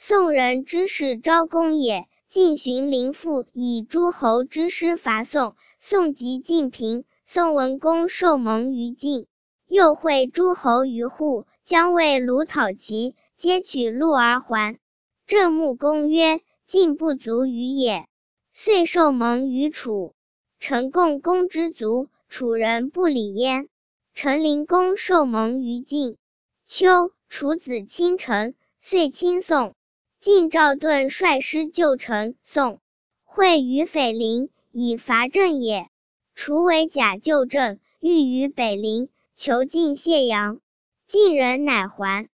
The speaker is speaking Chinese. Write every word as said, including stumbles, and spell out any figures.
宋人之士昭公也。晋荀林父以诸侯之师伐宋，宋即晋平。宋文公受蒙于晋，又会诸侯于户，将为鲁讨齐，皆取路而还。郑穆公曰：晋不足与也。遂受蒙于楚。陈共公之族，楚人不礼焉。陈灵公受蒙于晋。秋，楚子亲陈，遂亲宋。晋赵盾率师救陈，宋会于斐陵，以伐郑也。楚为假救郑，欲于北陵，求晋谢阳。晋人乃还。